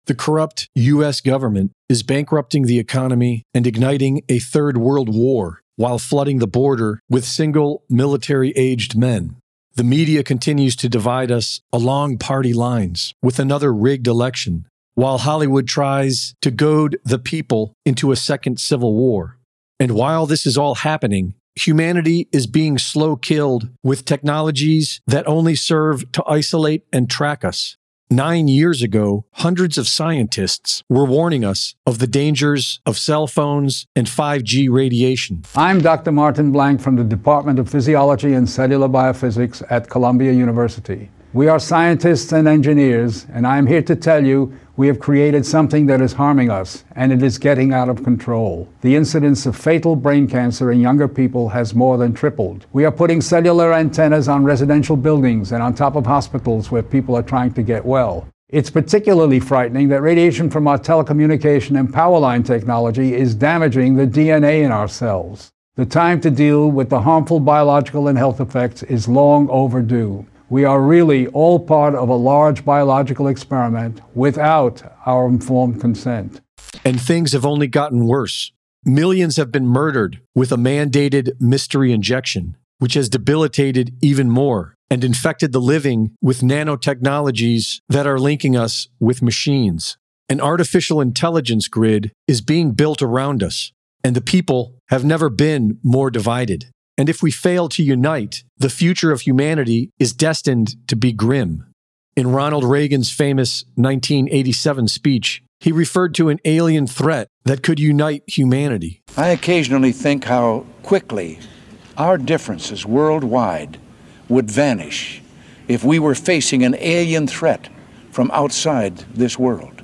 The corrupt U.S. government is bankrupting the economy and igniting a third world war while flooding the border with single military-aged men. The media continues to divide us along party lines with another rigged election, while Hollywood tries to goad the people into a second civil war. And while this is all happening, humanity is being slow killed with technologies that only serve to isolate and track us. 9 years ago, hundreds of scientists were warning us of the dangers of cell phones and 5G radiation. I'm Dr. Martin Blank from the Department of Physiology and Cellular Biophysics at Columbia University. We are scientists and engineers, and I'm here to tell you we have created something that is harming us, and it is getting out of control. The incidence of fatal brain cancer in younger people has more than tripled. We are putting cellular antennas on residential buildings and on top of hospitals where people are trying to get well. It's particularly frightening that radiation from our telecommunication and power line technology is damaging the DNA in our cells. The time to deal with the harmful biological and health effects is long overdue. We are really all part of a large biological experiment without our informed consent. And things have only gotten worse. Millions have been murdered with a mandated mystery injection, which has debilitated even more and infected the living with nanotechnologies that are linking us with machines. An artificial intelligence grid is being built around us, and the people have never been more divided. And if we fail to unite, the future of humanity is destined to be grim. In Ronald Reagan's famous 1987 speech, he referred to an alien threat that could unite humanity. I occasionally think how quickly our differences worldwide would vanish if we were facing an alien threat from outside this world.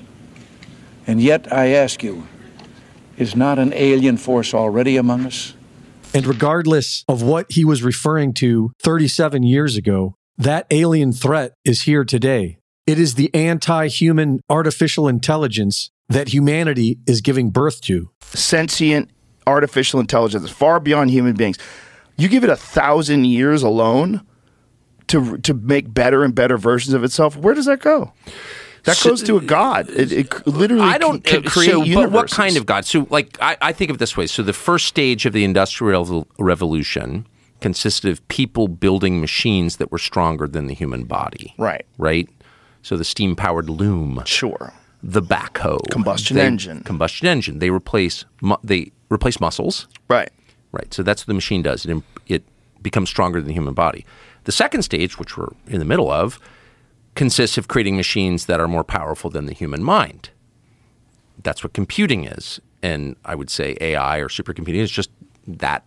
And yet, I ask you, is not an alien force already among us? And regardless of what he was referring to 37 years ago, that alien threat is here today. It is the anti-human artificial intelligence that humanity is giving birth to. Sentient artificial intelligence, far beyond human beings. You give it 1,000 years alone to make better and better versions of itself, where does that go? That goes to a god. It literally can create universes. But what kind of god? So, I think of it this way. So the first stage of the Industrial Revolution consisted of people building machines that were stronger than the human body. Right. Right? So the steam-powered loom. Sure. The backhoe. Combustion engine. They replace muscles. Right. Right. So that's what the machine does. It becomes stronger than the human body. The second stage, which we're in the middle of, consists of creating machines that are more powerful than the human mind. That's what computing is. And I would say AI or supercomputing is just that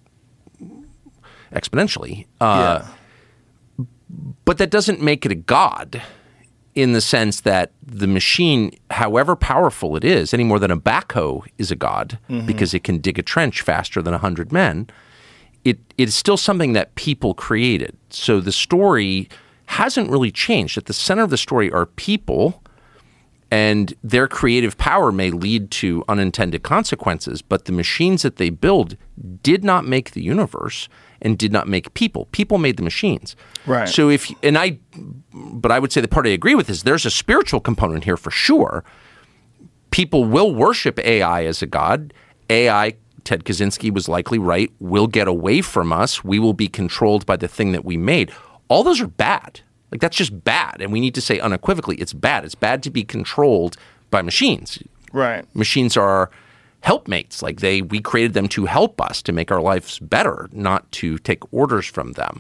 exponentially. But that doesn't make it a god in the sense that the machine, however powerful it is, any more than a backhoe is a god because it can dig a trench faster than 100 men, it is still something that people created. So the story hasn't really changed. At the center of the story are people, and their creative power may lead to unintended consequences, but the machines that they build did not make the universe and did not make people. People made the machines. Right. So but I would say the part I agree with is there's a spiritual component here for sure. People will worship AI as a god. AI, Ted Kaczynski was likely right, will get away from us. We will be controlled by the thing that we made. All those are bad. Like, that's just bad. And we need to say unequivocally, it's bad. It's bad to be controlled by machines. Right. Machines are helpmates. Like, we created them to help us, to make our lives better, not to take orders from them.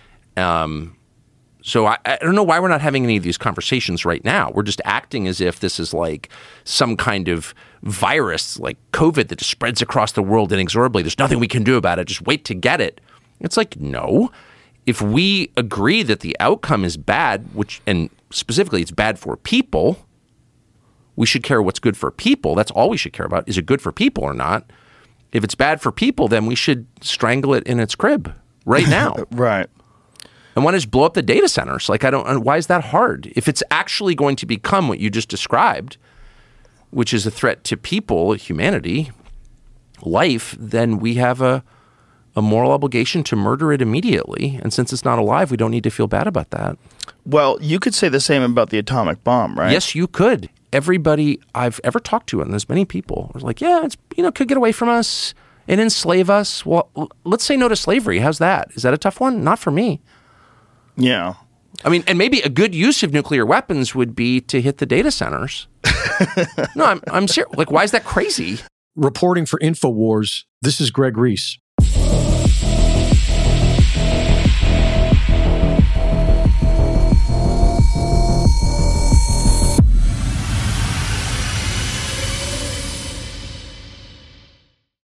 So I don't know why we're not having any of these conversations right now. We're just acting as if this is like some kind of virus, like COVID, that just spreads across the world inexorably. There's nothing we can do about it. Just wait to get it. It's like, no. If we agree that the outcome is bad, and specifically it's bad for people, we should care what's good for people. That's all we should care about. Is it good for people or not? If it's bad for people, then we should strangle it in its crib right now. Right. And why just blow up the data centers? Like, why is that hard? If it's actually going to become what you just described, which is a threat to people, humanity, life, then we have a moral obligation to murder it immediately. And since it's not alive, we don't need to feel bad about that. Well, you could say the same about the atomic bomb, right? Yes, you could. everybody I've ever talked to, and there's many people, are like, yeah, it's, could get away from us and enslave us. Well, let's say no to slavery. How's that? Is that a tough one? Not for me. Yeah. I mean, and maybe a good use of nuclear weapons would be to hit the data centers. No, I'm serious. Like, why is that crazy? Reporting for InfoWars, this is Greg Reese.